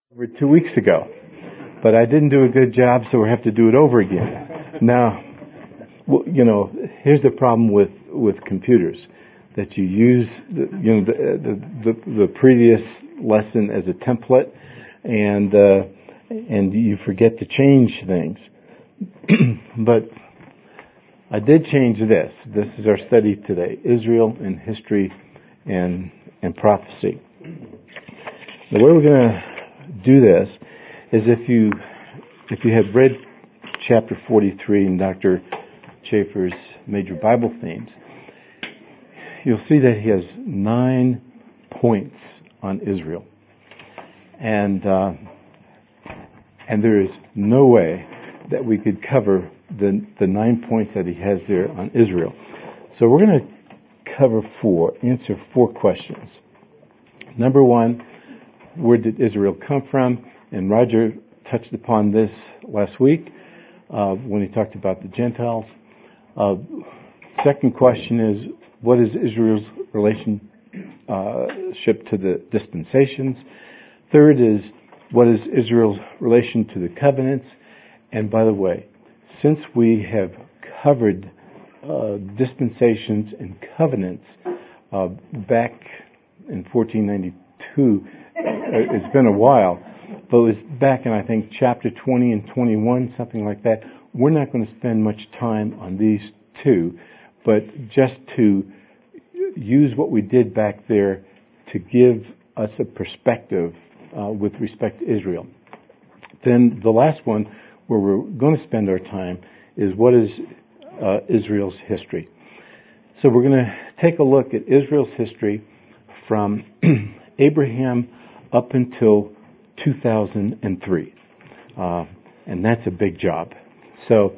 over 2 weeks ago, but I didn't do a good job, so we have to do it over again. Now, here's the problem with computers, that you use the previous lesson as a template, and you forget to change things. But I did change this. This is our study today: Israel in history and prophecy. The way we're going to do this is if you have read chapter 43 in Dr. Chafer's major Bible themes, you'll see that he has 9 points on Israel, and there is no way that we could cover the 9 points that he has there on Israel. So we're going to answer 4 questions. Number 1, where did Israel come from? And Roger touched upon this last week when he talked about the Gentiles. Second question is, what is Israel's relationship to the dispensations? Third is, what is Israel's relation to the covenants? And by the way, since we have covered dispensations and covenants back in 1492, it's been a while, but it was back in, I think, chapter 20 and 21, something like that. We're not going to spend much time on these 2, but just to use what we did back there to give us a perspective with respect to Israel. Then the last one, where we're going to spend our time, is what is Israel's history. So we're going to take a look at Israel's history from Abraham up until 2003, and that's a big job. So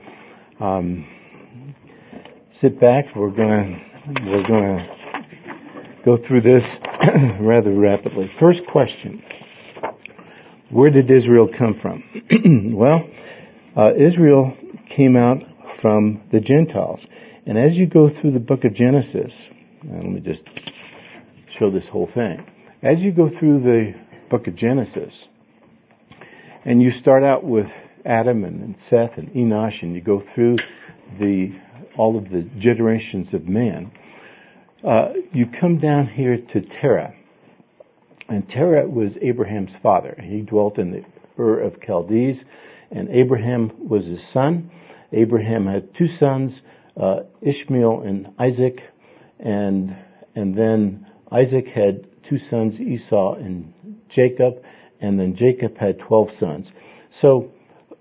sit back. We're going to go through this rather rapidly. First question: where did Israel come from? Well, Israel came out from the Gentiles, and as you go through the book of Genesis, let me just show this whole thing. As you go through the book of Genesis, and you start out with Adam and Seth and Enosh, and you go through all of the generations of man, you come down here to Terah. And Terah was Abraham's father. He dwelt in the Ur of Chaldees, and Abraham was his son. Abraham had 2 sons, Ishmael and Isaac, and then Isaac had 2 sons, Esau and Jacob, and then Jacob had 12 sons. So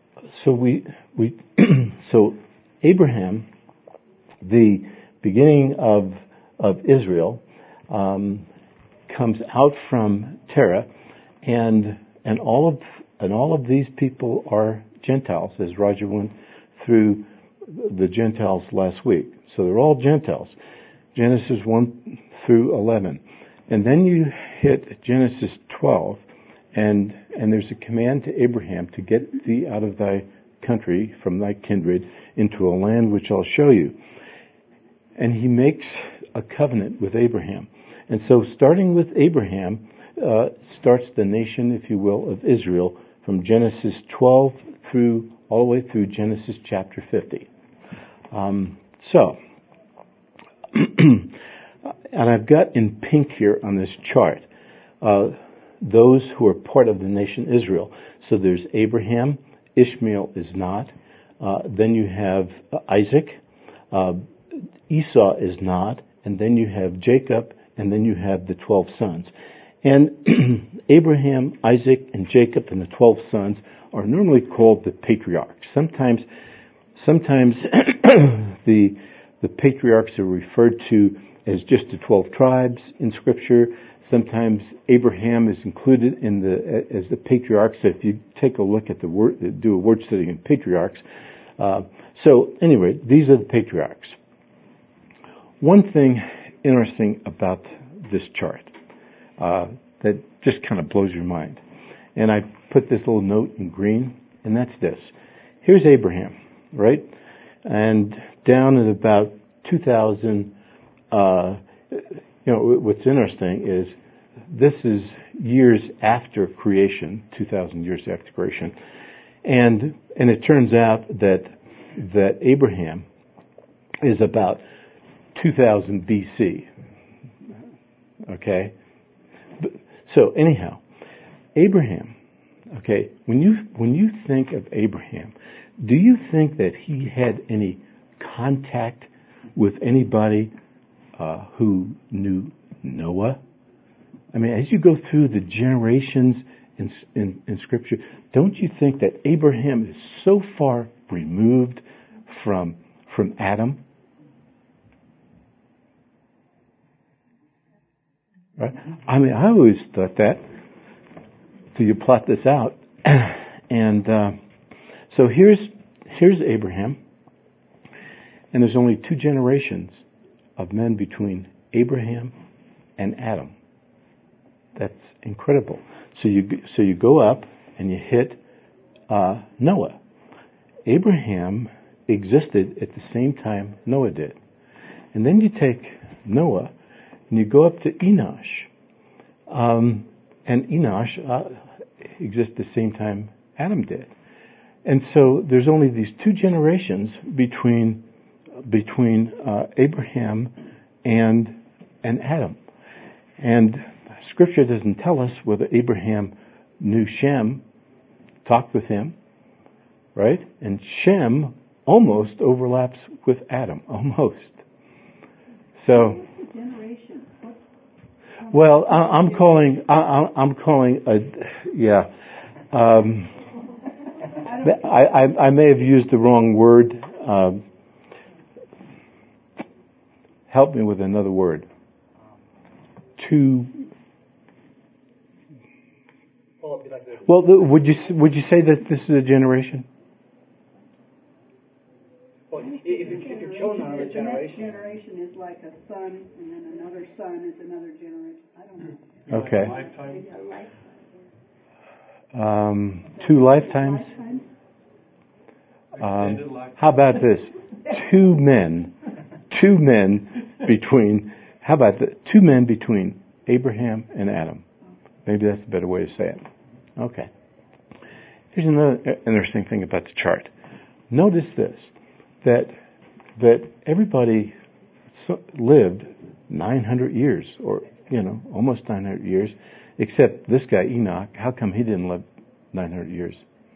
Abraham, the beginning of Israel, comes out from Terah, and all of these people are Gentiles, as Roger went through the Gentiles last week. So they're all Gentiles, Genesis 1 through 11. And then you hit Genesis 12, and there's a command to Abraham to get thee out of thy country, from thy kindred, into a land which I'll show you. And he makes a covenant with Abraham. And so starting with Abraham starts the nation, if you will, of Israel from Genesis 12 all the way through Genesis chapter 50. And I've got in pink here on this chart those who are part of the nation Israel. So there's Abraham, Ishmael is not. Then you have Isaac, Esau is not, and then you have Jacob, and then you have the 12 sons. And Abraham, Isaac, and Jacob and the 12 sons are normally called the patriarchs. Sometimes the patriarchs are referred to as just the 12 tribes in Scripture. Sometimes Abraham is included as the patriarch. So if you take a look at do a word study in patriarchs. So anyway, these are the patriarchs. One thing interesting about this chart that just kind of blows your mind, and I put this little note in green, and that's this. Here's Abraham, right? And down at about 2000, what's interesting is this is years after creation, 2,000 years after creation, and it turns out that Abraham is about 2000 BC. Okay, so anyhow, Abraham. Okay, when you think of Abraham, do you think that he had any contact with anybody who knew Noah? I mean, as you go through the generations in Scripture, don't you think that Abraham is so far removed from Adam? Right? I mean, I always thought that. So you plot this out, and so here's Abraham, and there's only 2 generations of men between Abraham and Adam. That's incredible. So you go up and you hit Noah. Abraham existed at the same time Noah did, and then you take Noah and you go up to Enosh, and Enosh exists at the same time Adam did, and so there's only these 2 generations between Abraham and Adam, and Scripture doesn't tell us whether Abraham knew Shem, talked with him, right? And Shem almost overlaps with Adam, almost. So, well, I'm calling yeah. I may have used the wrong word. Help me with another word. Well, would you say that this is a generation? Well, if you're children are a generation. The next generation is like a son, and then another son is another generation. I don't know. Okay. Lifetime? 2 lifetimes. How about this? 2 men between. How about 2 men between Abraham and Adam? Maybe that's a better way to say it. Okay. Here's another interesting thing about the chart. Notice this, that everybody lived 900 years, or, almost 900 years, except this guy, Enoch. How come he didn't live 900 years?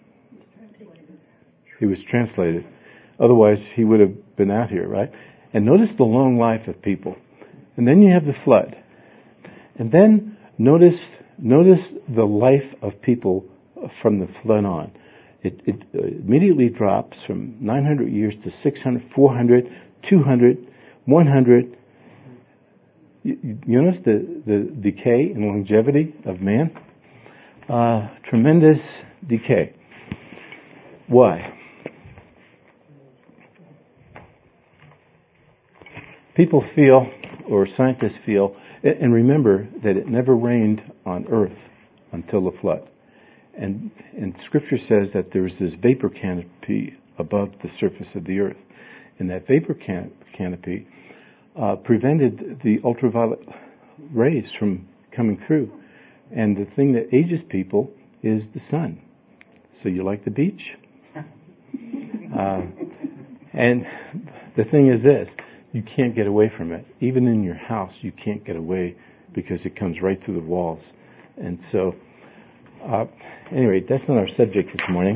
He was translated. Otherwise, he would have been out here, right? And notice the long life of people. And then you have the flood. And then notice the life of people from the flood on. It immediately drops from 900 years to 600, 400, 200, 100. You notice the decay and longevity of man? Tremendous decay. Why? People feel, or scientists feel, and remember that it never rained on earth until the flood. And Scripture says that there was this vapor canopy above the surface of the earth. And that vapor canopy prevented the ultraviolet rays from coming through. And the thing that ages people is the sun. So you like the beach? And the thing is this, you can't get away from it. Even in your house, you can't get away because it comes right through the walls. And so, anyway, that's not our subject this morning.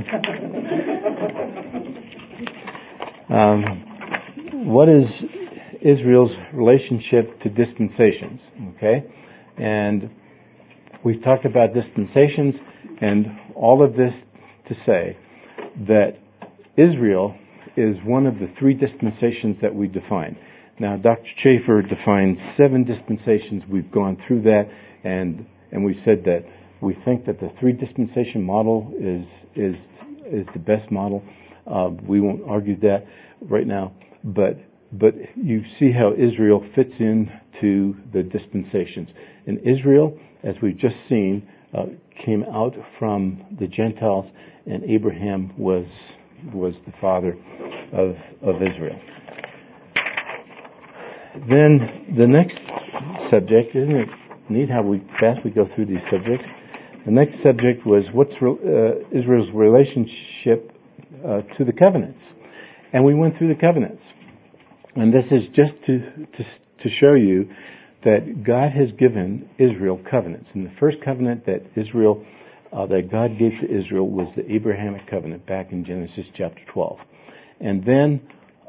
What is Israel's relationship to dispensations? Okay? And we've talked about dispensations, and all of this to say that Israel is one of the 3 dispensations that we define. Now, Dr. Chafer defines 7 dispensations. We've gone through that, and we said that we think that the 3 dispensation model is the best model. We won't argue that right now, but you see how Israel fits into the dispensations. And Israel, as we've just seen, came out from the Gentiles, and Abraham was the father of Israel. Then the next subject, isn't it neat how fast we go through these subjects. The next subject was what's Israel's relationship to the covenants. And we went through the covenants. And this is just to show you that God has given Israel covenants. And the first covenant that God gave to Israel was the Abrahamic covenant back in Genesis chapter 12. And then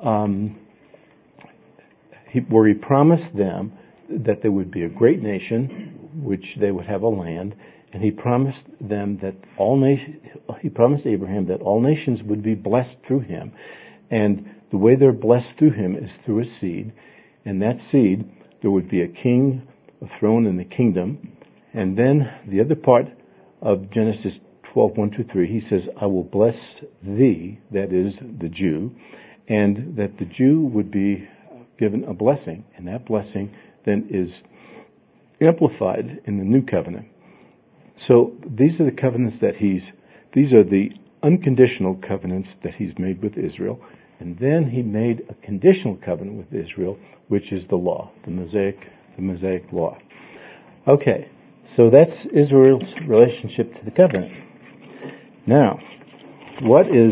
where he promised them that there would be a great nation, which they would have a land, and he promised them that he promised Abraham that all nations would be blessed through him. And the way they're blessed through him is through a seed. And that seed, there would be a king, a throne, and a kingdom. And then the other part of Genesis 12:1-3, he says, I will bless thee, that is the Jew, and that the Jew would be given a blessing. And that blessing then is amplified in the new covenant. So these are the covenants these are the unconditional covenants that he's made with Israel. And then he made a conditional covenant with Israel, which is the law, the Mosaic law. Okay, so that's Israel's relationship to the covenant. Now, what is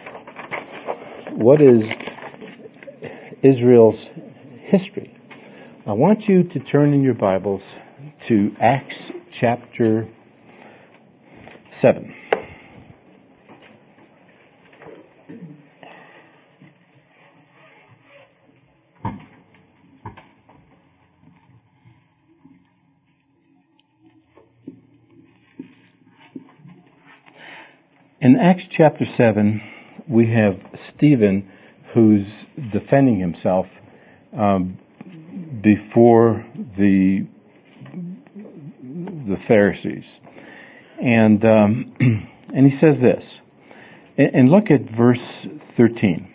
Israel's history? I want you to turn in your Bibles to Acts chapter 7. In Acts chapter 7, we have Stephen who's defending himself before the Pharisees. And he says this. And look at verse 13.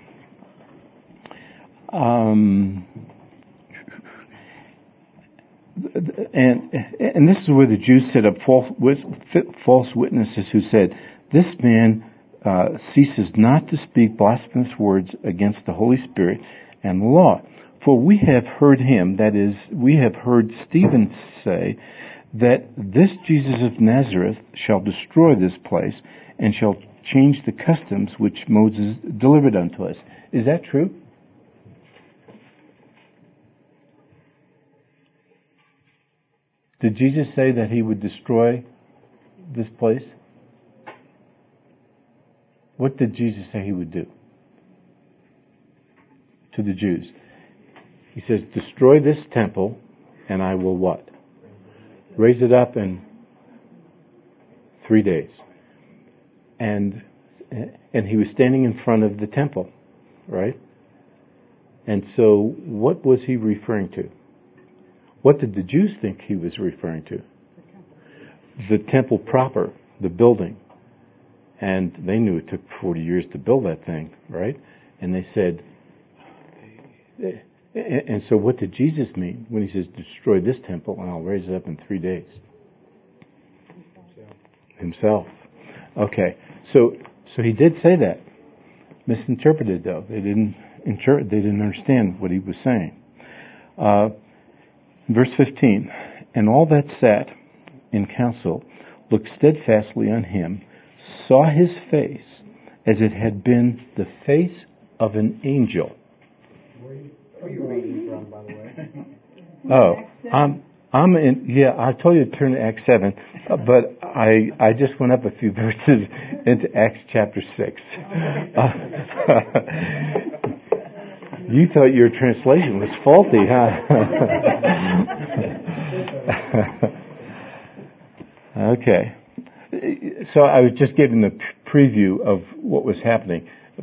And this is where the Jews set up false witnesses who said, this man ceases not to speak blasphemous words against the Holy Spirit and the law. For we have heard him, that is, we have heard Stephen say that this Jesus of Nazareth shall destroy this place and shall change the customs which Moses delivered unto us. Is that true? Did Jesus say that he would destroy this place? What did Jesus say he would do to the Jews? He says, destroy this temple and I will what? Raise it up in 3 days. And he was standing in front of the temple, right? And so what was he referring to? What did the Jews think he was referring to? The temple proper, the building. And they knew it took 40 years to build that thing, right? And they said, and so what did Jesus mean when he says, destroy this temple and I'll raise it up in 3 days? Himself. Okay. So he did say that. Misinterpreted though. They didn't understand what he was saying. Verse 15. And all that sat in council looked steadfastly on him, saw his face as it had been the face of an angel. Where are you reading from, by the way? I'm in. Yeah, I told you to turn to Acts 7, but I just went up a few verses into Acts chapter 6. You thought your translation was faulty, huh? Okay. So I was just giving the preview of what was happening.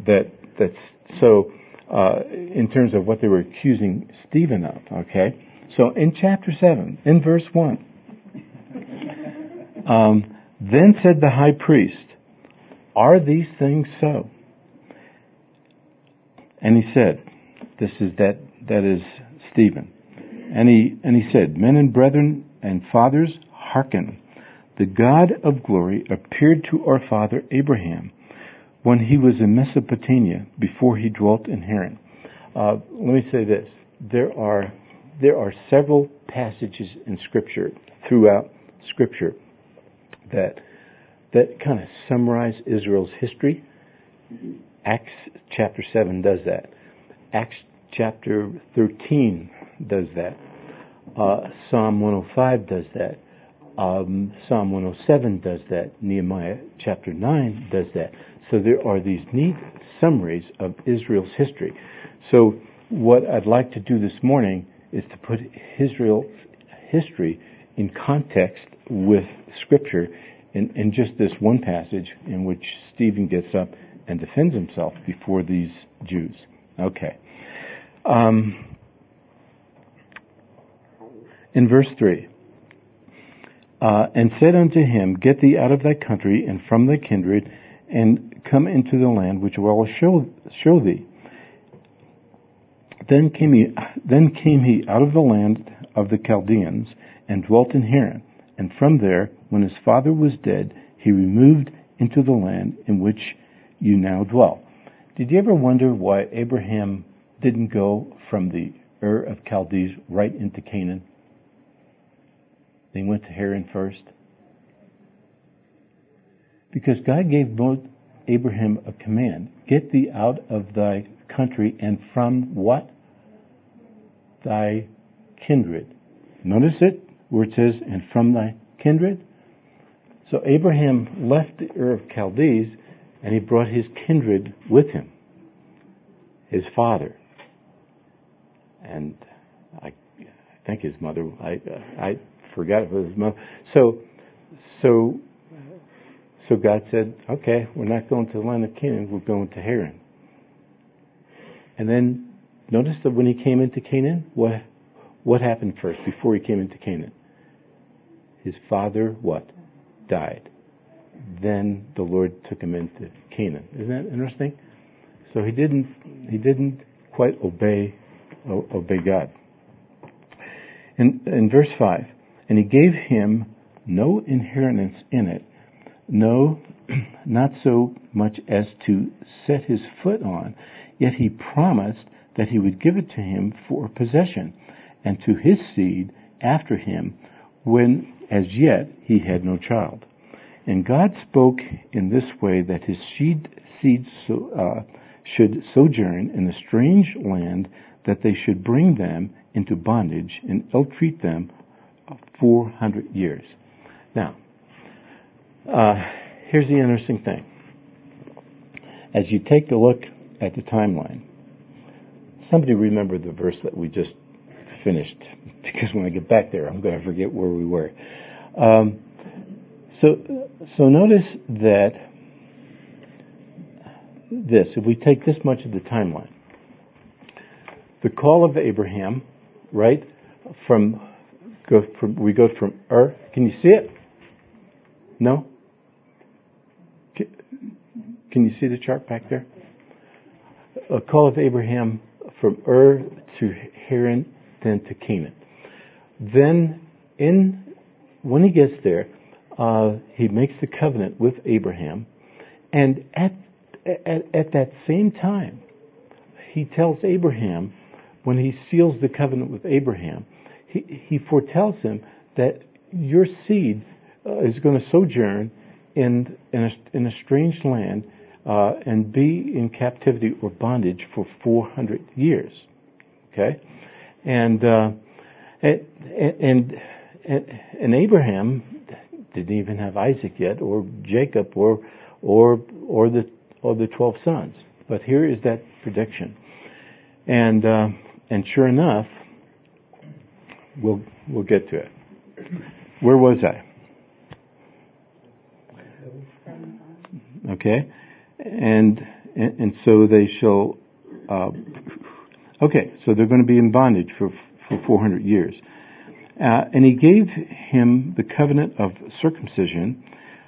In terms of what they were accusing Stephen of. Okay. So in chapter 7, in verse 1, then said the high priest, "Are these things so?" And he said, that is Stephen, and he said, "Men and brethren and fathers, hearken. The God of glory appeared to our father Abraham when he was in Mesopotamia, before he dwelt in Haran." Let me say this. There are there are several passages in Scripture, throughout Scripture, that kind of summarize Israel's history. Acts chapter 7 does that. Acts chapter 13 does that. Psalm 105 does that. Psalm 107 does that. Nehemiah chapter 9 does that. So there are these neat summaries of Israel's history. So what I'd like to do this morning is to put Israel's history in context with Scripture in just this one passage in which Stephen gets up and defends himself before these Jews. Okay. In verse 3, and said unto him, Get thee out of thy country and from thy kindred, and come into the land which I will show thee. Then came he out of the land of the Chaldeans, and dwelt in Haran. And from there, when his father was dead, he removed into the land in which you now dwell. Did you ever wonder why Abraham didn't go from the Ur of Chaldees right into Canaan? They went to Haran first. Because God gave Abraham a command. Get thee out of thy country and from what? Thy kindred. Notice it where it says, and from thy kindred. So Abraham left the Ur of Chaldees and he brought his kindred with him. His father. And I think his mother, I forgot it was his mother. So God said, okay, we're not going to the land of Canaan, we're going to Haran. And then notice that when he came into Canaan, what happened first before he came into Canaan? His father, what? Died. Then the Lord took him into Canaan. Isn't that interesting? So he didn't quite obey God. In verse 5, and he gave him no inheritance in it, no, not so much as to set his foot on, yet he promised that he would give it to him for possession, and to his seed after him, when as yet he had no child. And God spoke in this way, that his seed should sojourn in a strange land, that they should bring them into bondage, and ill-treat them 400 years. Now, here's the interesting thing. As you take a look at the timeline, somebody remember the verse that we just finished, because when I get back there, I'm going to forget where we were. So notice that if we take this much of the timeline, the call of Abraham, right, we go from Ur. Can you see it? No? Can you see the chart back there? A call of Abraham from Ur to Haran, then to Canaan. Then, when he gets there, he makes the covenant with Abraham, and at that same time, he tells Abraham, when he seals the covenant with Abraham, he foretells him that your seed is going to sojourn in a strange land and be in captivity or bondage for 400 years. Okay, and Abraham didn't even have Isaac yet, or Jacob, or the 12 sons. But here is that prediction, and sure enough, we'll get to it. Where was I? Okay, and so they shall. Okay, so they're going to be in bondage for 400 years. And he gave him the covenant of circumcision.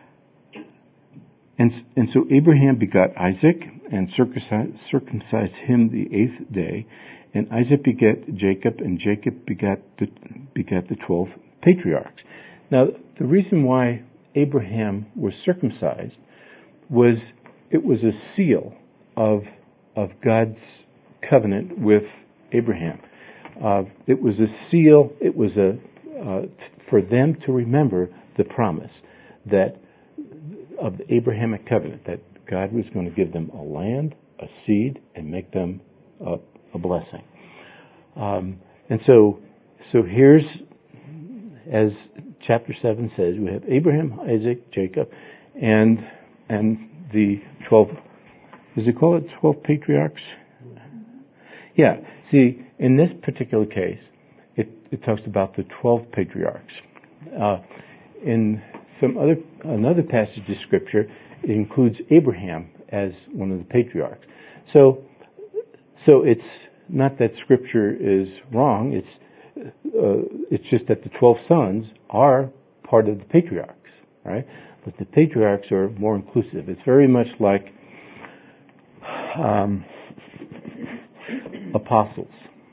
And so Abraham begot Isaac and circumcised him the 8th day. And Isaac begat Jacob, and Jacob begat the 12 patriarchs. Now, the reason why Abraham was circumcised was it was a seal of God's covenant with Abraham. It was a seal. It was for them to remember the promise of the Abrahamic covenant, that God was going to give them a land, a seed, and make them a blessing. And so here's, as chapter 7 says, we have Abraham, Isaac, Jacob, and the 12, does it call it 12 patriarchs? Yeah. See, in this particular case, it talks about the 12 patriarchs. In another passage of Scripture, it includes Abraham as one of the patriarchs. So it's not that Scripture is wrong. It's just that the 12 sons are part of the patriarchs, right? But the patriarchs are more inclusive. It's very much like apostles.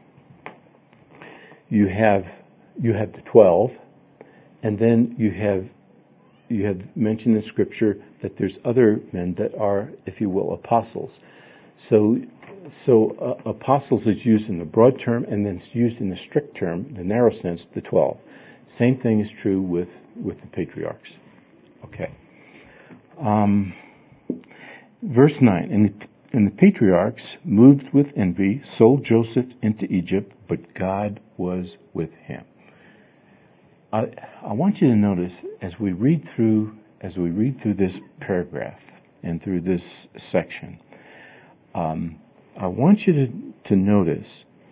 You have the 12, and then you have mentioned in Scripture that there's other men that are, if you will, apostles. So apostles is used in the broad term, and then it's used in the strict term, the narrow sense, the 12. Same thing is true with the patriarchs. Okay. Verse 9, and the patriarchs, moved with envy, sold Joseph into Egypt, but God was with him. I want you to notice as we read through this paragraph and through this section, I want you to notice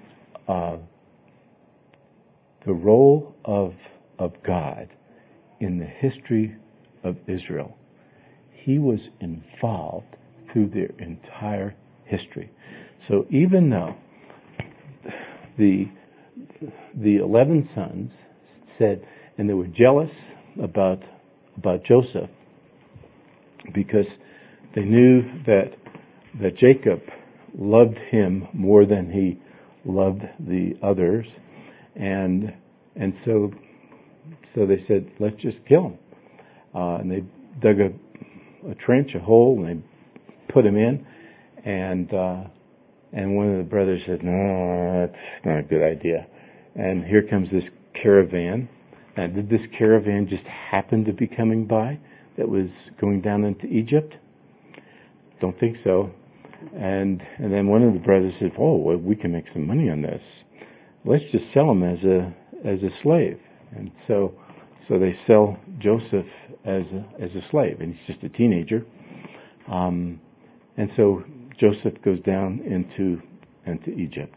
the role of God in the history of Israel. He was involved through their entire history. So even though the 11 sons said, and they were jealous about Joseph because they knew that Jacob loved him more than he loved the others, and so they said, let's just kill him. And they dug a trench, a hole, and they put him in, and one of the brothers said, no, that's not a good idea. And here comes this caravan. And did this caravan just happen to be coming by that was going down into Egypt? Don't think so. And then one of the brothers said, oh, well, we can make some money on this. Let's just sell him as a slave. And so they sell Joseph as a slave, and he's just a teenager. And so Joseph goes down into Egypt.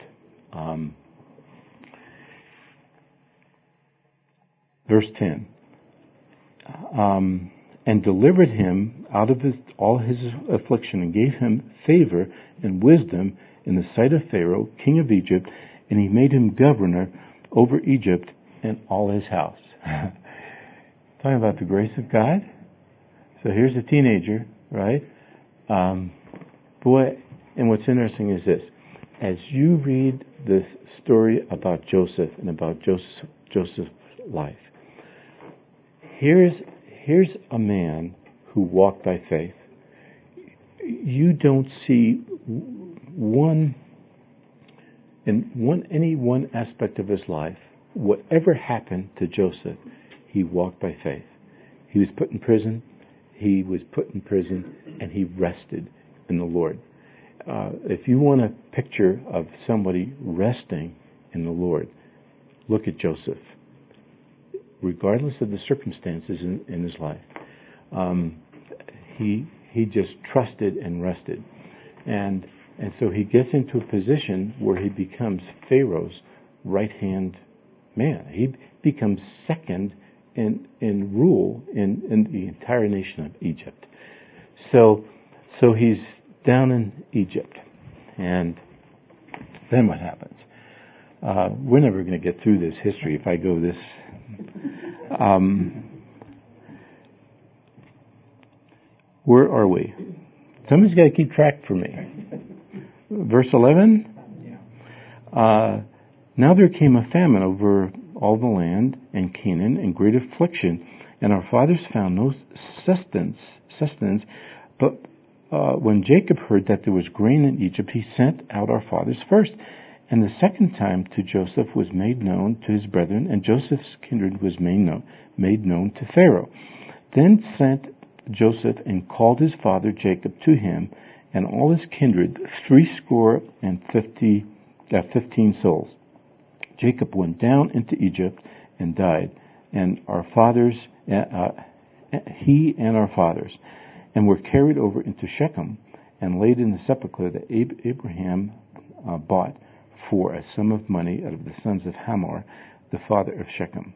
Verse 10. And delivered him out of all his affliction, and gave him favor and wisdom in the sight of Pharaoh, king of Egypt, and he made him governor over Egypt and all his house. Talking about the grace of God. So here's a teenager, right? Boy, and what's interesting is this: as you read the story about Joseph and about Joseph's life, here's a man who walked by faith. You don't see any one aspect of his life. Whatever happened to Joseph, he walked by faith. He was put in prison. And he rested in the Lord. If you want a picture of somebody resting in the Lord, look at Joseph. Regardless of the circumstances in his life, he just trusted and rested, and so he gets into a position where he becomes Pharaoh's right-hand man. He becomes second in rule in the entire nation of Egypt. So he's down in Egypt, and then what happens? We're never going to get through this history if I go this. Where are we? Somebody's got to keep track for me. Verse 11. Now there came a famine over all the land and Canaan, and great affliction, and our fathers found no sustenance. But when Jacob heard that there was grain in Egypt, he sent out our fathers first, And the second time to Joseph was made known to his brethren, and Joseph's kindred was made known to Pharaoh. Then sent Joseph and called his father Jacob to him, and all his kindred, 15 souls. Jacob went down into Egypt and died, and our fathers, he and our fathers, and were carried over into Shechem and laid in the sepulchre that Abraham bought for a sum of money out of the sons of Hamor, the father of Shechem.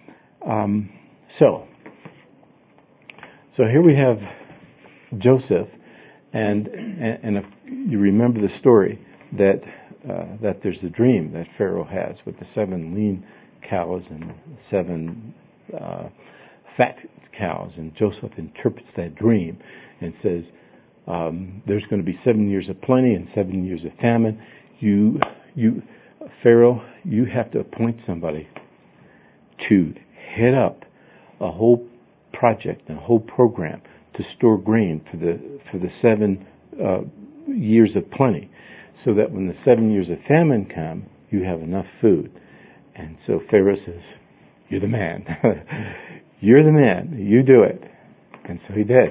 So here we have Joseph, and if you remember the story that there's a dream that Pharaoh has with the 7 lean cows and 7 fat cows, and Joseph interprets that dream and says, there's going to be 7 years of plenty and 7 years of famine. You Pharaoh, you have to appoint somebody to head up a whole project and a whole program to store grain for the 7 years of plenty, so that when the 7 years of famine come, you have enough food. And so Pharaoh says, "You're the man. You're the man. You do it." And so he did.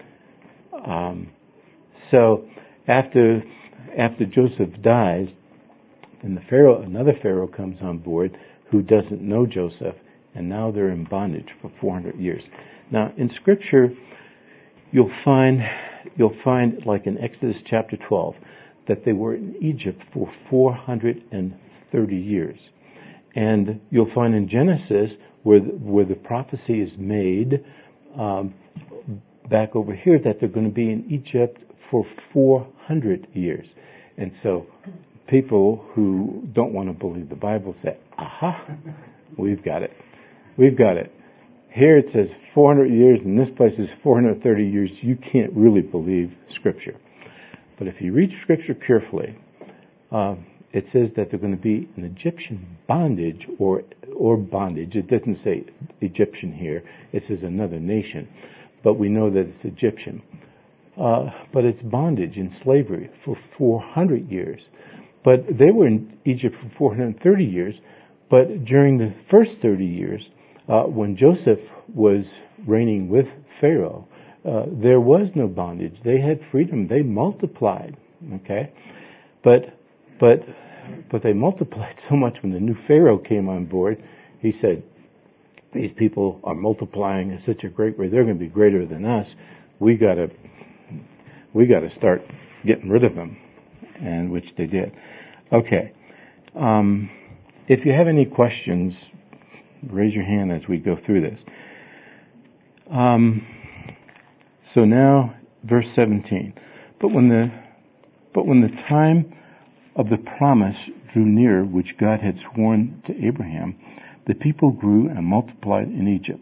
So after Joseph dies, then another Pharaoh comes on board who doesn't know Joseph, and now they're in bondage for 400 years. Now in Scripture, you'll find like in Exodus chapter 12 that they were in Egypt for 430 years, and you'll find in Genesis where the prophecy is made back over here that they're going to be in Egypt for 400 years. And so people who don't want to believe the Bible say, "Aha, we've got it. We've got it. Here it says 400 years, and this place is 430 years. You can't really believe Scripture." But if you read Scripture carefully, it says that they're going to be in Egyptian bondage or bondage. It doesn't say Egyptian here. It says another nation. But we know that it's Egyptian. But it's bondage and slavery for 400 years. But they were in Egypt for 430 years. But during the first 30 years, when Joseph was reigning with Pharaoh, there was no bondage. They had freedom. They multiplied. Okay, but they multiplied so much when the new Pharaoh came on board. He said, "These people are multiplying at such a great rate. They're going to be greater than us. We got to start getting rid of them," and which they did. Okay. If you have any questions, raise your hand as we go through this. So now, verse 17. But when the time of the promise drew near, which God had sworn to Abraham, the people grew and multiplied in Egypt,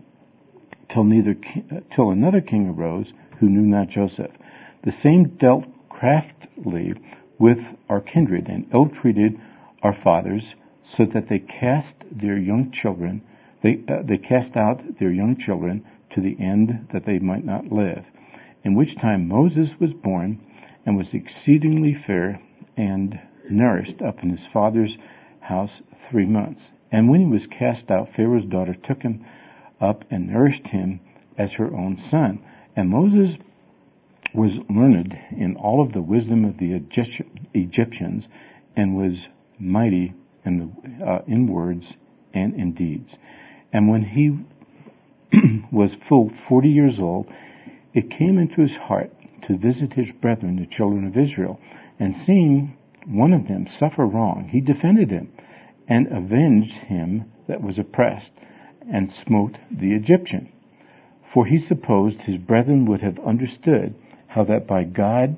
till another king arose who knew not Joseph. The same dealt craftily with our kindred and ill-treated our fathers, so that they cast their young children. They cast out their young children to the end that they might not live. In which time Moses was born and was exceedingly fair and nourished up in his father's house 3 months. And when he was cast out, Pharaoh's daughter took him up and nourished him as her own son. And Moses was learned in all of the wisdom of the Egyptians, and was mighty in words and in deeds. And when he was full 40 years old, it came into his heart to visit his brethren, the children of Israel. And seeing one of them suffer wrong, he defended him, and avenged him that was oppressed, and smote the Egyptian. For he supposed his brethren would have understood how that by God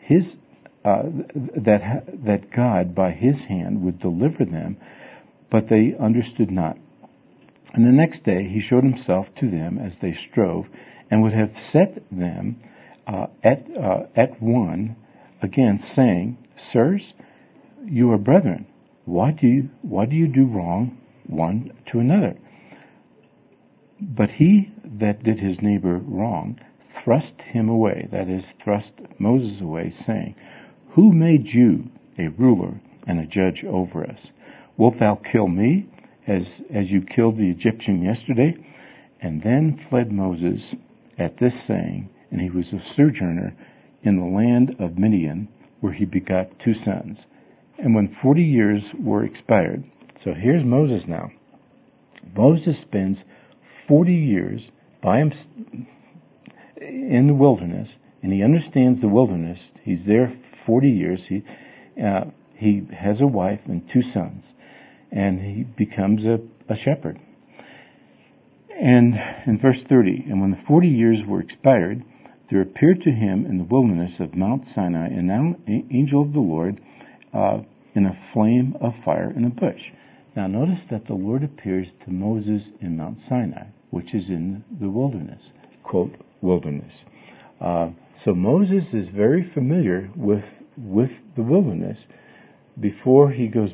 that God by his hand would deliver them, but they understood not. And the next day he showed himself to them as they strove, and would have set them at one again, saying, "Sirs, you are brethren. Why do you do wrong one to another?" But he that did his neighbor wrong thrust him away, that is, thrust Moses away, saying, "Who made you a ruler and a judge over us. Wilt thou kill me as you killed the Egyptian yesterday? And then fled Moses at this saying, and he was a sojourner in the land of Midian, where he begot 2 sons. And when 40 years were expired, so here's Moses now. Moses spends 40 years by him in the wilderness, and he understands the wilderness. He's there 40 years. He has a wife and 2 sons, and he becomes a shepherd. And in verse 30, and when the 40 years were expired, there appeared to him in the wilderness of Mount Sinai an angel of the Lord in a flame of fire in a bush. Now notice that the Lord appears to Moses in Mount Sinai, which is in the wilderness, quote, wilderness. So Moses is very familiar with the wilderness before he goes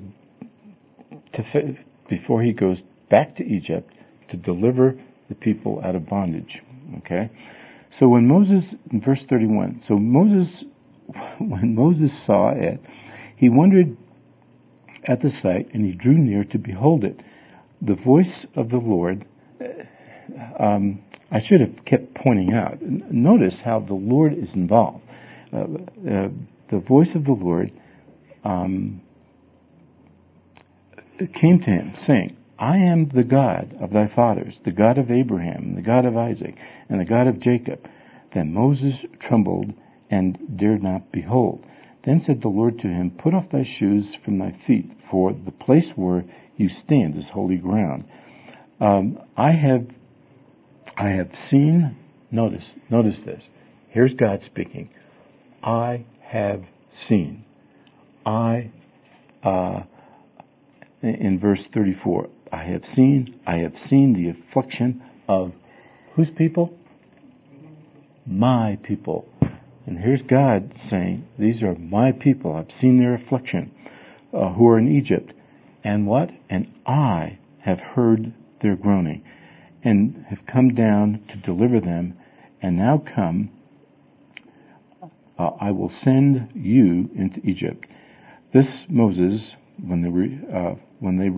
back to Egypt to deliver the people out of bondage. Okay? So when Moses, in verse 31, when Moses saw it, he wondered at the sight, and he drew near to behold it. The voice of the Lord, I should have kept pointing out, notice how the Lord is involved. The voice of the Lord came to him, saying, I am the God of thy fathers, the God of Abraham, the God of Isaac, and the God of Jacob. Then Moses trembled and dared not behold. Then said the Lord to him, Put off thy shoes from thy feet, for the place where you stand is holy ground. I have seen, notice this. Here's God speaking. I have seen. In verse 34, I have seen the affliction of whose people? My people. And here's God saying, these are my people. I've seen their affliction, who are in Egypt. And what? And I have heard their groaning, and have come down to deliver them. And now come, I will send you into Egypt. This Moses, when they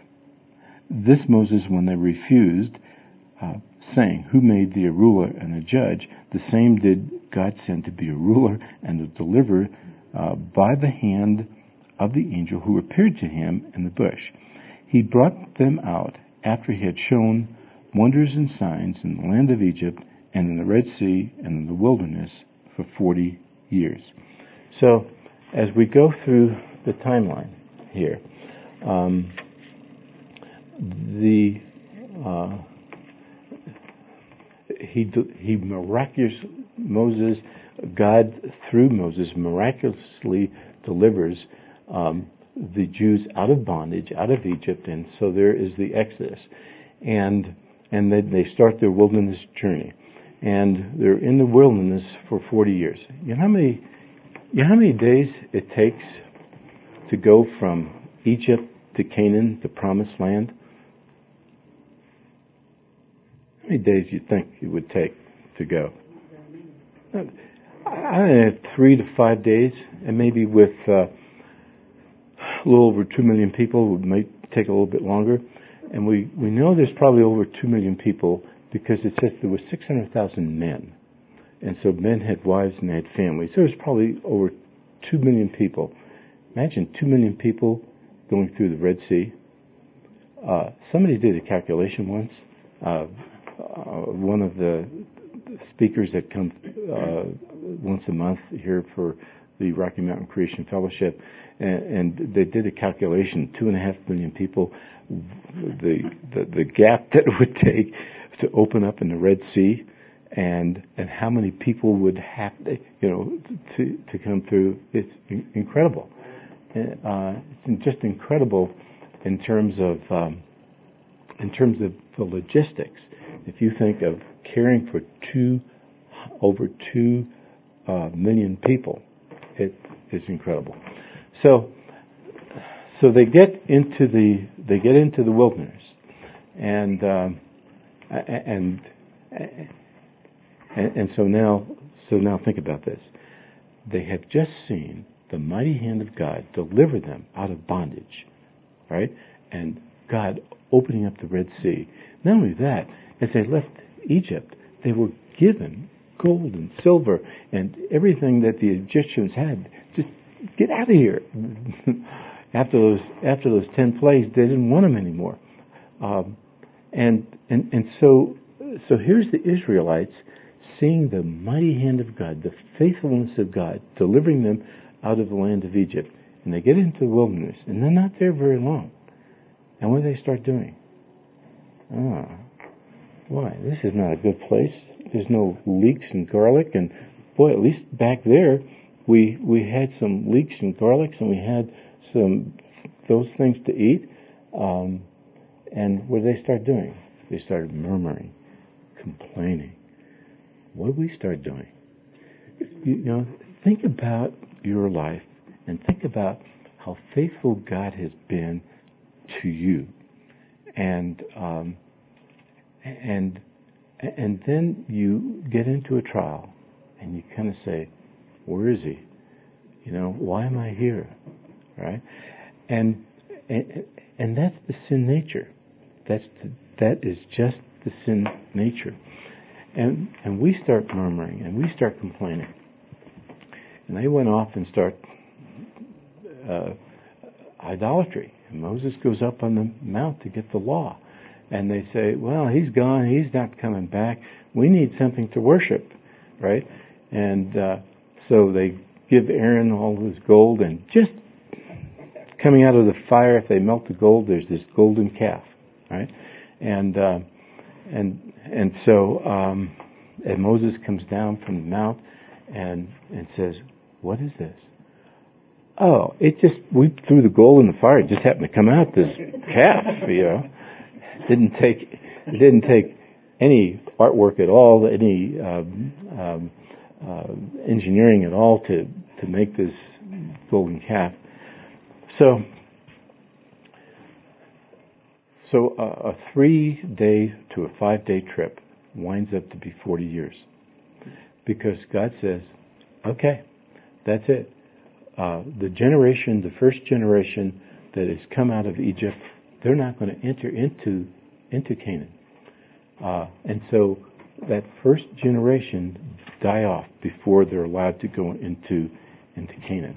refused, saying, Who made thee a ruler and a judge? The same did God send to be a ruler and a deliverer by the hand of the angel who appeared to him in the bush. He brought them out after he had shown wonders and signs in the land of Egypt and in the Red Sea and in the wilderness for 40 years. So, as we go through the timeline here, God through Moses miraculously delivers the Jews out of bondage, out of Egypt, and so there is the Exodus, and then they start their wilderness journey, and they're in the wilderness for 40 years. You know how many days it takes to go from Egypt to Canaan, the Promised Land? How many days do you think it would take to go? I have 3 to 5 days, and maybe with a little over 2 million people, it might take a little bit longer. And we know there's probably over 2 million people because it says there were 600,000 men. And so men had wives and they had families. So there's probably over 2 million people. Imagine 2 million people going through the Red Sea. Somebody did a calculation once. One of the speakers that comes once a month here for the Rocky Mountain Creation Fellowship, and they did a calculation, 2.5 million people, the gap that it would take to open up in the Red Sea, and how many people would have to come through. It's incredible. It's just incredible in terms of the logistics. If you think of caring for over 2 million people, it is incredible. So they get into the wilderness, and so now think about this. They have just seen the mighty hand of God deliver them out of bondage, right? And God opening up the Red Sea. Not only that, as they left Egypt, they were given gold and silver and everything that the Egyptians had. Just get out of here. After those 10 plagues, they didn't want them anymore. And so here's the Israelites seeing the mighty hand of God, the faithfulness of God, delivering them out of the land of Egypt. And they get into the wilderness, and they're not there very long. And what do they start doing? Boy, this is not a good place. There's no leeks and garlic, and boy, at least back there, we had some leeks and garlics, and we had those things to eat. And what did they start doing? They started murmuring, complaining. What did we start doing? Think about your life and think about how faithful God has been to you, and then you get into a trial, and you kind of say, "Where is He? Why am I here?" Right? And that's the sin nature. That is just the sin nature. And we start murmuring and we start complaining. And they went off and start idolatry. And Moses goes up on the mount to get the law. And they say, well, he's gone. He's not coming back. We need something to worship, right? And so they give Aaron all his gold. And just coming out of the fire, if they melt the gold, there's this golden calf, right? And so Moses comes down from the mount and says, what is this? Oh, we threw the gold in the fire. It just happened to come out this calf, It didn't take any artwork at all, any engineering at all to make this golden calf. So a 3-day to a 5-day trip winds up to be 40 years. Because God says, okay, that's it. The first generation that has come out of Egypt, they're not going to enter into Canaan. And so that first generation die off before they're allowed to go into Canaan.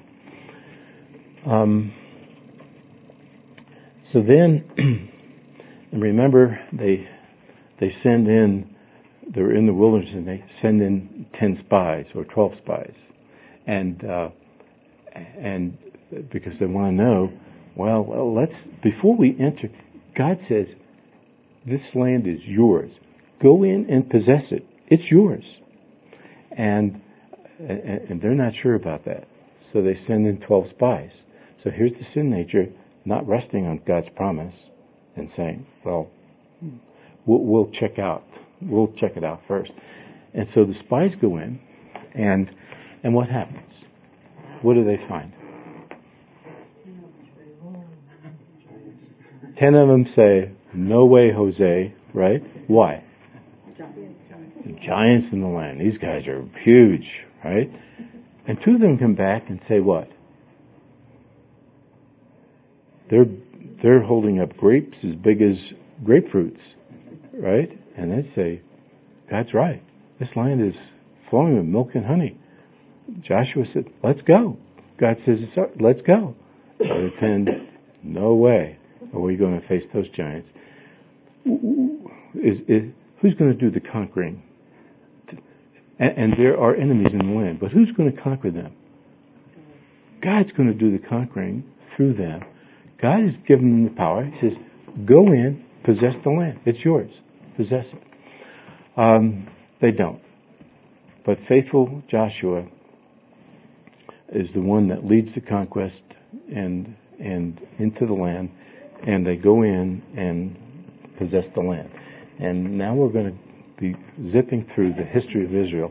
So then, and remember, they send in, they're in the wilderness, and they send in 10 spies or 12 spies. And because they want to know, well, before we enter, God says, this land is yours. Go in and possess it. It's yours. And they're not sure about that. So they send in 12 spies. So here's the sin nature, not resting on God's promise and saying, well, we'll check out. We'll check it out first. And so the spies go in, and what happens? What do they find? 10 of them say, no way, Jose, right? Why? Giants in the land. These guys are huge, right? And 2 of them come back and say what? They're holding up grapes as big as grapefruits, right? And they say, God's right. This land is flowing with milk and honey. Joshua said, let's go. God says, let's go. The other 10, no way are we going to face those giants. Who's going to do the conquering? And there are enemies in the land, but who's going to conquer them? God's going to do the conquering through them. God has given them the power. He says, go in, possess the land. It's yours. Possess it. They don't. But faithful Joshua is the one that leads the conquest and into the land, and they go in and possess the land. And now we're going to be zipping through the history of Israel.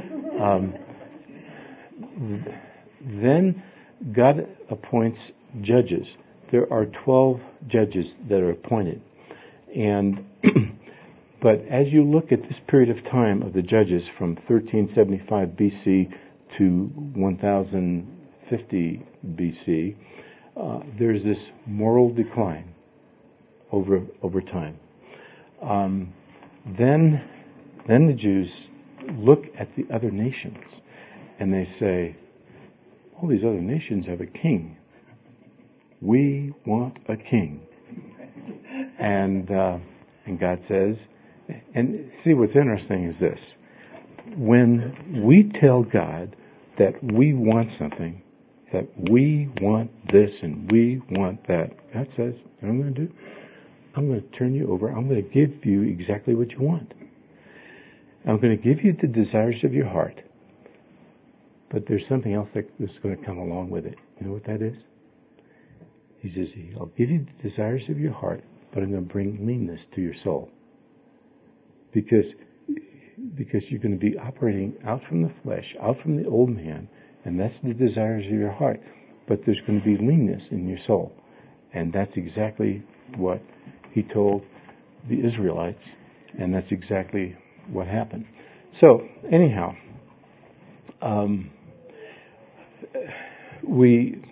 Then God appoints judges. There are 12 judges that are appointed. And but as you look at this period of time of the judges from 1375 BC to 1050 50 BC, there's this moral decline over time. Then the Jews look at the other nations and they say, all these other nations have a king. We want a king. And God says, and see what's interesting is this. When we tell God that we want something, that we want this and we want that, God says, what I'm going to do? I'm going to turn you over. I'm going to give you exactly what you want. I'm going to give you the desires of your heart. But there's something else that's going to come along with it. You know what that is? He says, I'll give you the desires of your heart, but I'm going to bring leanness to your soul. Because you're going to be operating out from the flesh, out from the old man, and that's the desires of your heart. But there's going to be leanness in your soul. And that's exactly what he told the Israelites, and that's exactly what happened. So, anyhow, we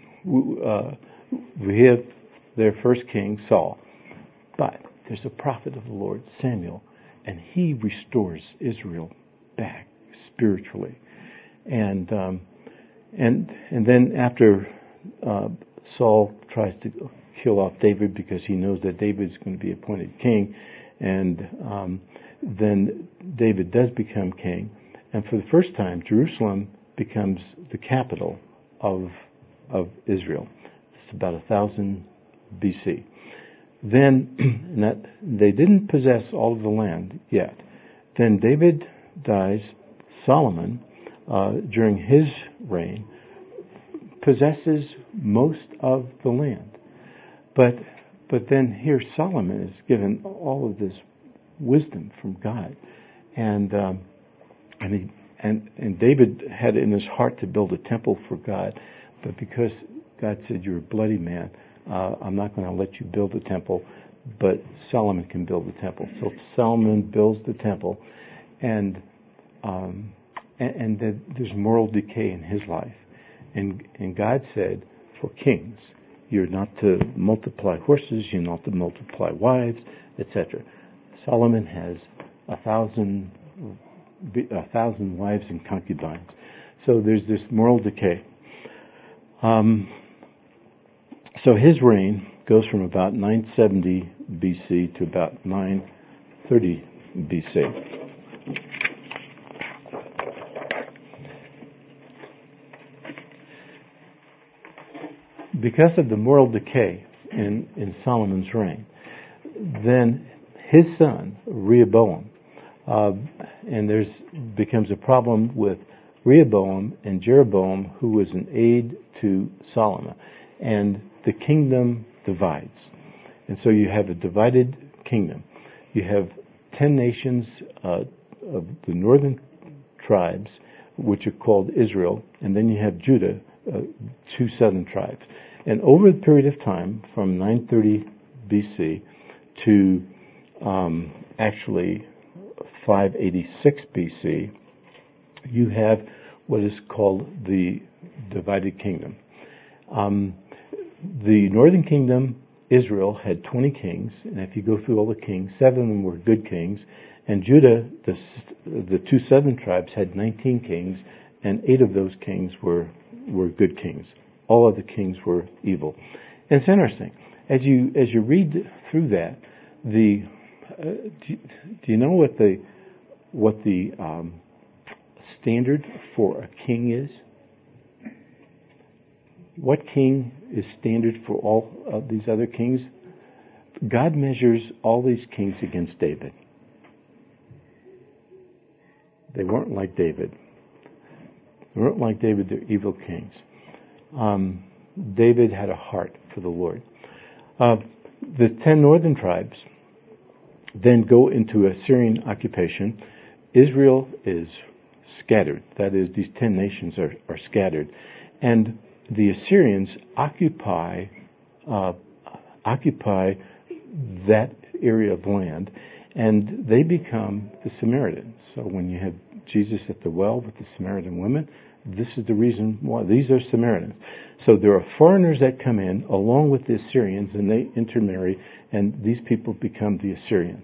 have their first king, Saul, but there's a prophet of the Lord, Samuel, and he restores Israel back spiritually. And then after Saul tries to kill off David because he knows that David's going to be appointed king, and then David does become king, and for the first time, Jerusalem becomes the capital of Israel. It's about 1000 BC. Then they didn't possess all of the land yet. Then David dies. Solomon, during his reign, possesses most of the land. But then here Solomon is given all of this wisdom from God, and David had in his heart to build a temple for God, but because God said, you're a bloody man, I'm not going to let you build the temple, but Solomon can build the temple. So Solomon builds the temple, and there's moral decay in his life. And God said, for kings, you're not to multiply horses, you're not to multiply wives, etc. Solomon has 1,000 wives and concubines. So there's this moral decay. So his reign goes from about 970 BC to about 930 BC. Because of the moral decay in Solomon's reign, then his son, Rehoboam, and there's becomes a problem with Rehoboam and Jeroboam, who was an aide to Solomon, and the kingdom divides. And so you have a divided kingdom. You have 10 nations of the northern tribes, which are called Israel, and then you have Judah, 2 southern tribes. And over the period of time, from 930 BC to actually 586 BC, you have what is called the divided kingdom. The northern kingdom, Israel, had 20 kings, and if you go through all the kings, 7 of them were good kings, and Judah, the 2 southern tribes, had 19 kings, and 8 of those kings were good kings. All of the kings were evil. And it's interesting, as you read through that, do you know what the standard for a king is? What king is standard for all of these other kings? God measures all these kings against David. They weren't like David. They weren't like David, they're evil kings. David had a heart for the Lord. The 10 northern tribes then go into Assyrian occupation. Israel is scattered. That is, these 10 nations are scattered. And the Assyrians occupy that area of land, and they become the Samaritans. So when you have Jesus at the well with the Samaritan women, This is the reason why. These are Samaritans. So there are foreigners that come in along with the Assyrians, and they intermarry, and these people become the Assyrians.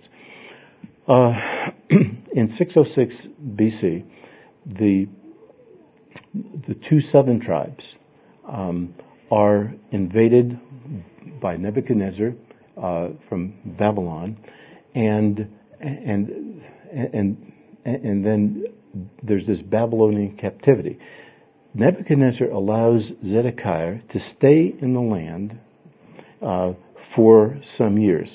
In 606 BC, the two southern tribes are invaded by Nebuchadnezzar from Babylon, and then there's this Babylonian captivity. Nebuchadnezzar allows Zedekiah to stay in the land for some years.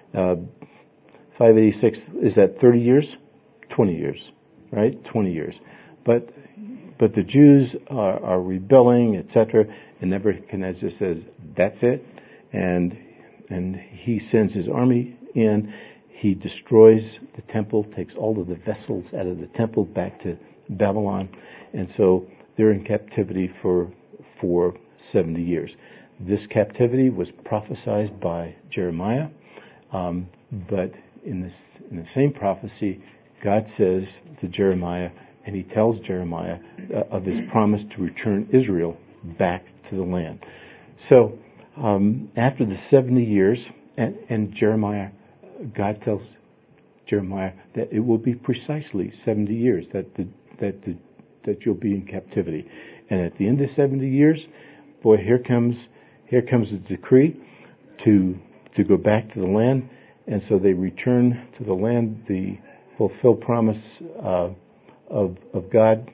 586, is that 30 years? 20 years, right? 20 years. But the Jews are rebelling, etc., and Nebuchadnezzar says, that's it. And he sends his army in. He destroys the temple, takes all of the vessels out of the temple back to Babylon. And so they're in captivity for 70 years. This captivity was prophesied by Jeremiah, but in the same prophecy, God says to Jeremiah, and he tells Jeremiah of his promise to return Israel back to the land. So after the 70 years, and Jeremiah, God tells Jeremiah that it will be precisely 70 years that you'll be in captivity. And at the end of 70 years, boy, here comes a decree to go back to the land. And so they return to the land. The fulfilled promise of God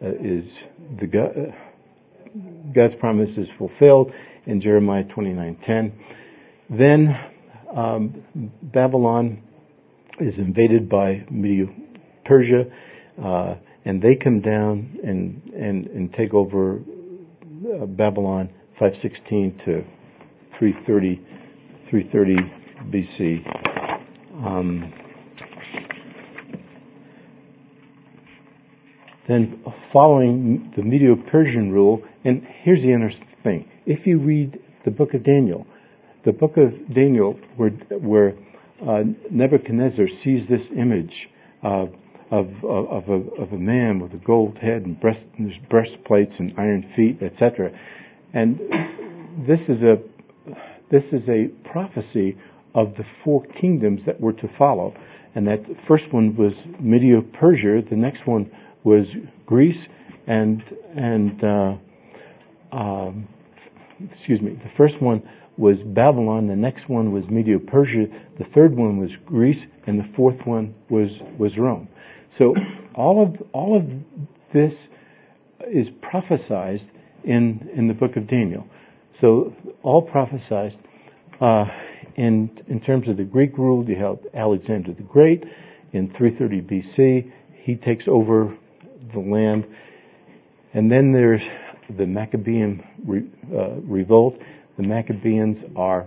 God's promise is fulfilled in Jeremiah 29:10. Then Babylon is invaded by Medo-Persia, and they come down and take over Babylon 516 to 330 BC. Then following the Medo-Persian rule, and here's the interesting thing. If you read the book of Daniel, where Nebuchadnezzar sees this image of a man with a gold head and breastplates and iron feet, etc. And this is a prophecy of the four kingdoms that were to follow. And that first one was Medo-Persia, the next one was Greece, the first one was Babylon, the next one was Medo-Persia, the third one was Greece, and the fourth one was Rome. So all of this is prophesied in the book of Daniel. So all prophesied. In terms of the Greek rule, you have Alexander the Great in 330 BC. He takes over the land. And then there's the Maccabean revolt. The Maccabeans are,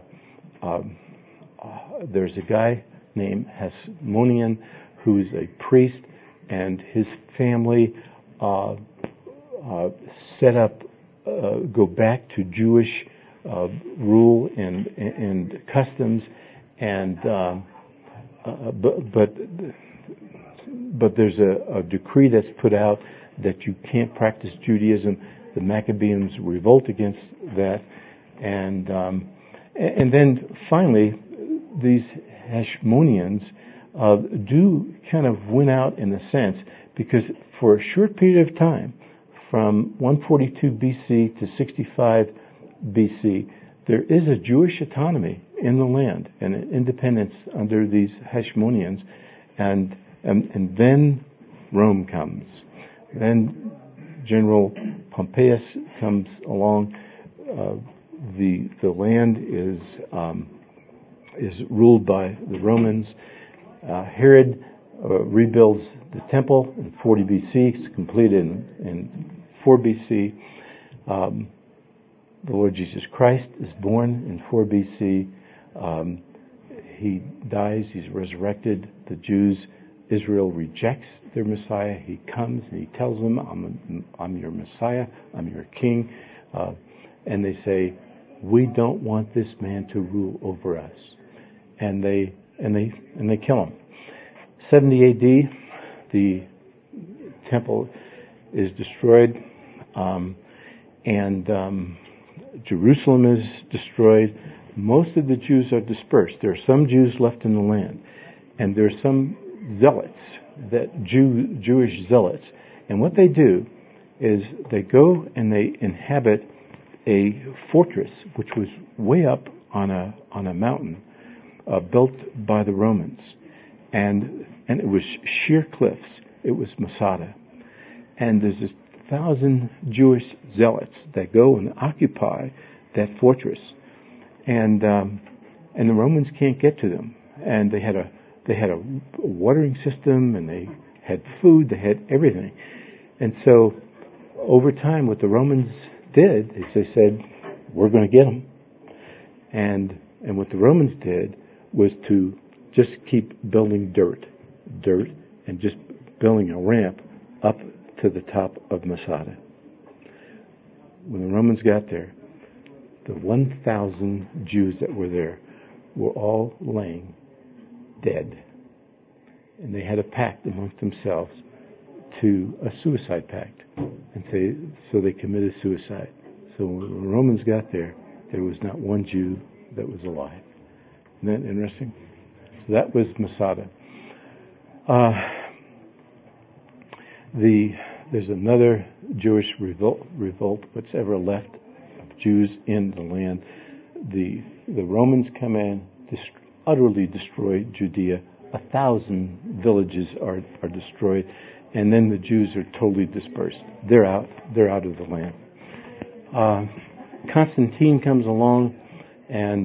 there's a guy named Hasmonean who's a priest, and his family set up, go back to Jewish rule and customs, and but there's a decree that's put out that you can't practice Judaism. The Maccabeans revolt against that, and then finally these Hasmoneans do kind of win out in a sense, because for a short period of time, from 142 BC to 65 BC, there is a Jewish autonomy in the land and an independence under these Hasmoneans, and then Rome comes. Then General Pompeius comes along. The land is ruled by the Romans. Herod rebuilds the temple in 40 BC. It's completed in 4 BC. The Lord Jesus Christ is born in 4 BC. He dies. He's resurrected. The Jews, Israel rejects their Messiah. He comes and he tells them, I'm your Messiah. I'm your king. And they say, we don't want this man to rule over us. And they kill him. 70 AD, the temple is destroyed. Jerusalem is destroyed. Most of the Jews are dispersed. There are some Jews left in the land, and there are some zealots, Jewish zealots. And what they do is they go and they inhabit a fortress which was way up on a mountain built by the Romans, and it was sheer cliffs. It was Masada, and there's 1,000 Jewish zealots that go and occupy that fortress, and the Romans can't get to them. And they had a watering system, and they had food, they had everything. And so over time, what the Romans did is they said, we're going to get them. And what the Romans did was to just keep building dirt, and just building a ramp up to the top of Masada. When the Romans got there, the 1,000 Jews that were there were all laying dead. And they had a pact amongst themselves, a suicide pact. And so they committed suicide. So when the Romans got there, there was not one Jew that was alive. Isn't that interesting? So that was Masada. There's another Jewish revolt what's ever left of Jews in the land. The Romans come in, utterly destroy Judea. 1,000 villages are destroyed, and then the Jews are totally dispersed. They're out of the land. Constantine comes along, and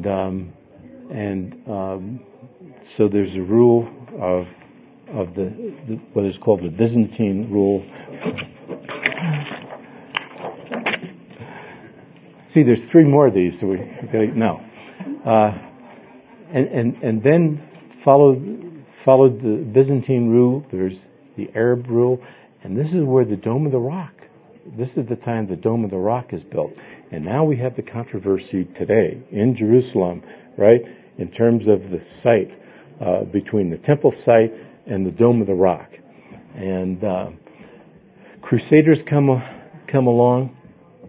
so there's a rule of the what is called the Byzantine rule. See, there's 3 more of these, so we no. And then followed the Byzantine rule. There's the Arab rule, and this is where the Dome of the Rock. This is the time the Dome of the Rock is built, and now we have the controversy today in Jerusalem, right? In terms of the site between the temple site and the Dome of the Rock, and Crusaders come along.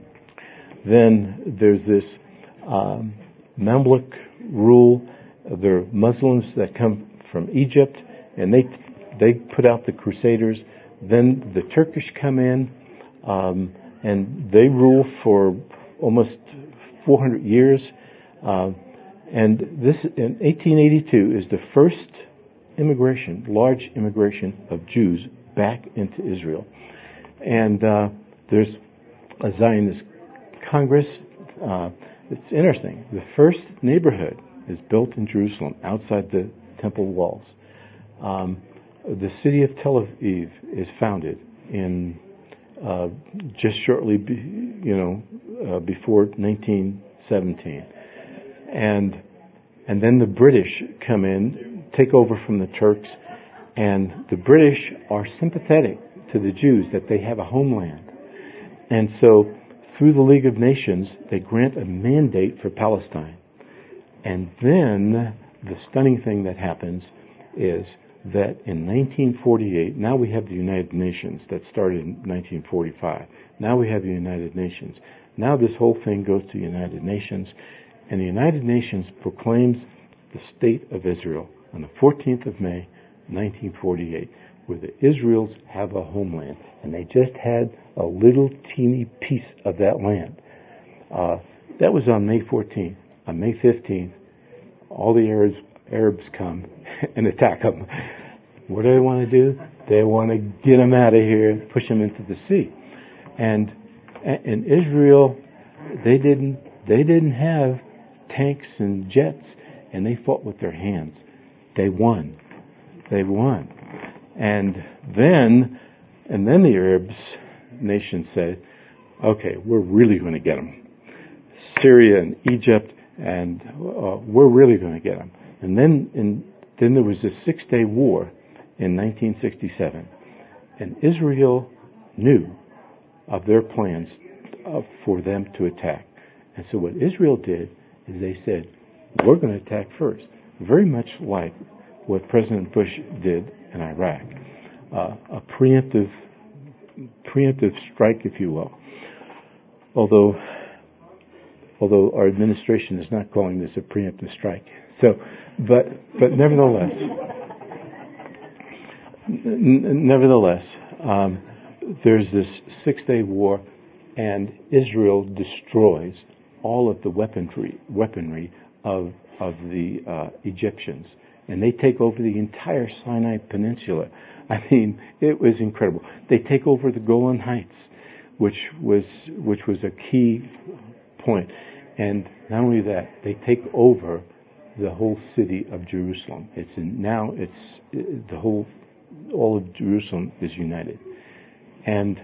Then there's this Mamluk rule. There are Muslims that come from Egypt, and they put out the Crusaders. Then the Turkish come in, and they rule for almost 400 years. And this, in 1882, is the first large immigration of Jews back into Israel. And there's a Zionist Congress. It's interesting. The first neighborhood is built in Jerusalem outside the temple walls. The city of Tel Aviv is founded in just shortly, before 1917, and then the British come in, take over from the Turks, and the British are sympathetic to the Jews that they have a homeland, and so through the League of Nations they grant a mandate for Palestine. And then the stunning thing that happens is that in 1948, now we have the United Nations that started in 1945. Now we have the United Nations. Now this whole thing goes to the United Nations, and the United Nations proclaims the State of Israel on the 14th of May, 1948, where the Israels have a homeland, and they just had a little teeny piece of that land. That was on May 14th. On May 15th, all the Arabs come and attack them. What do they want to do? They want to get them out of here and push them into the sea. And in Israel, they didn't have tanks and jets, and they fought with their hands. They won. And then the Arab nation said, okay, we're really going to get them. Syria and Egypt, and we're really going to get them. And then there was a 6-day war in 1967, and Israel knew of their plans for them to attack. And so what Israel did is they said, we're going to attack first, very much like what President Bush did in Iraq, a preemptive strike, if you will. although our administration is not calling this a preemptive strike. So, but nevertheless, there's this 6-day war, and Israel destroys all of the weaponry of the Egyptians, and they take over the entire Sinai Peninsula. I mean, it was incredible. They take over the Golan Heights, which was a key point, and not only that, they take over the whole city of Jerusalem. All of Jerusalem is united. And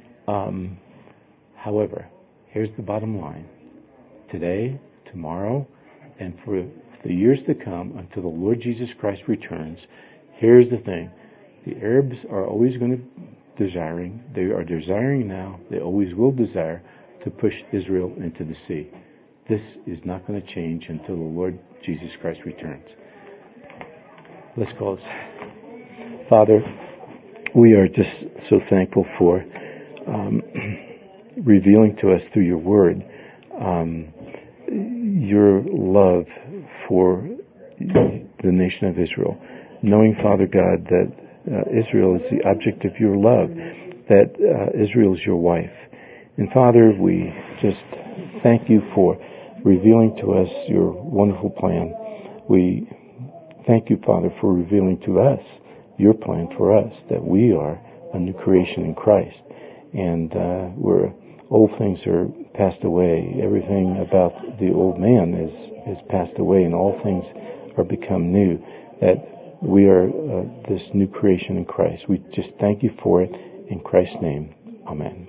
however, here's the bottom line. Today, tomorrow, and for the years to come, until the Lord Jesus Christ returns, here's the thing. The Arabs are always going to they are desiring now, they always will desire to push Israel into the sea. This is not going to change until the Lord Jesus Christ returns. Let's close. Father, we are just so thankful for revealing to us through your word your love for the nation of Israel. Knowing, Father God, that Israel is the object of your love, that Israel is your wife. And Father, we just thank you for revealing to us your wonderful plan. We thank you, Father, for revealing to us your plan for us, that we are a new creation in Christ. And where old things are passed away, everything about the old man is passed away, and all things are become new. That we are this new creation in Christ. We just thank you for it. In Christ's name, amen.